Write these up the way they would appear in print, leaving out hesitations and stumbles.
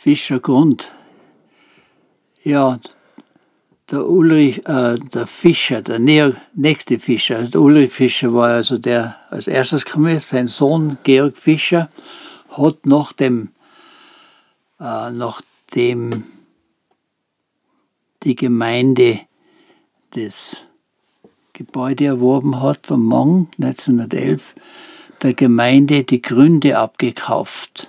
Fischergrund. Ja, der Fischer, der nächste Fischer, also der Ulrich Fischer war also der als erstes gekommen ist. Sein Sohn Georg Fischer hat nachdem die Gemeinde das Gebäude erworben hat vom Mang 1911, der Gemeinde die Gründe abgekauft.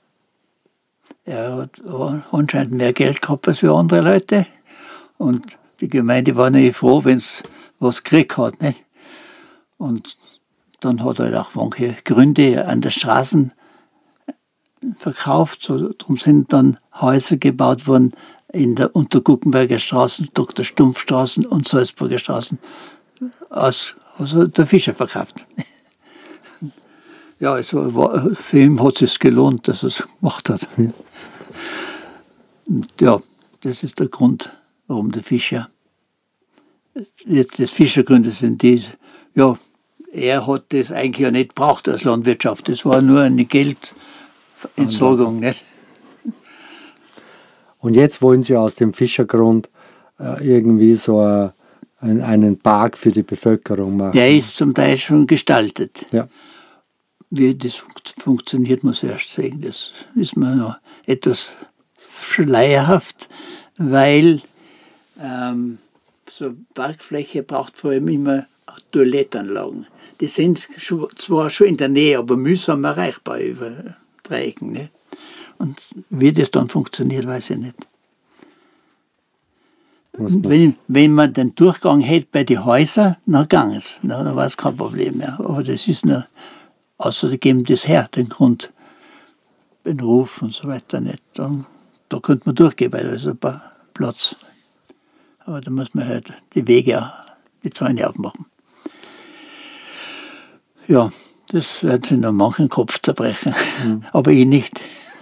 Er hat anscheinend mehr Geld gehabt als wir andere Leute. Und die Gemeinde war nicht froh, wenn es was gekriegt hat. Nicht? Und dann hat er halt auch manche Gründe an der Straßen verkauft. So, darum sind dann Häuser gebaut worden in der Unterguckenberger Straßen, Dr. Stumpfstraßen und Salzburger Straßen. Also der Fischer verkauft. Ja, für ihn hat es sich gelohnt, dass er es gemacht hat. Ja, das ist der Grund, warum der Fischer. Jetzt das Fischergründe sind die, ja, er hat das eigentlich ja nicht gebraucht als Landwirtschaft. Das war nur eine Geldentsorgung. Nicht? Und jetzt wollen Sie aus dem Fischergrund irgendwie so einen Park für die Bevölkerung machen. Der ist zum Teil schon gestaltet. Ja. Wie das funktioniert, muss ich erst sehen. Das ist mir noch etwas schleierhaft, weil so eine Parkfläche braucht vor allem immer Toilettenanlagen. Die sind zwar schon in der Nähe, aber mühsam erreichbar über Dreiecken. Nicht? Und wie das dann funktioniert, weiß ich nicht. Wenn man den Durchgang hätte bei den Häusern, dann ging es. Dann war es kein Problem mehr. Aber das ist nur, außer geben das her, den Grund, den Ruf und so weiter nicht. Da könnte man durchgehen, weil da ist ein paar Platz. Aber da muss man halt die Wege, die Zäune aufmachen. Ja, das wird sich noch manchen Kopf zerbrechen. Aber ich nicht.